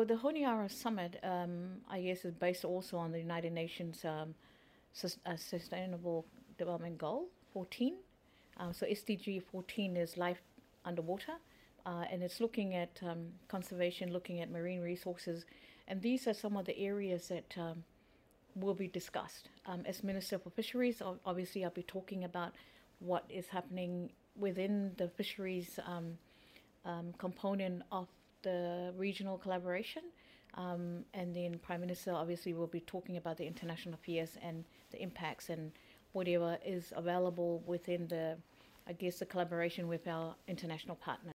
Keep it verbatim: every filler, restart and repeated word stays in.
So the Honiara Summit, um, I guess, is based also on the United Nations um, sus- uh, Sustainable Development Goal fourteen. Um, so S D G fourteen is life underwater, uh, and it's looking at um, conservation, looking at marine resources, and these are some of the areas that um, will be discussed. Um, as Minister for Fisheries, obviously, I'll be talking about what is happening within the fisheries um, um, component of the regional collaboration. Um, and then Prime Minister obviously will be talking about the international affairs and the impacts and whatever is available within the, I guess, the collaboration with our international partners.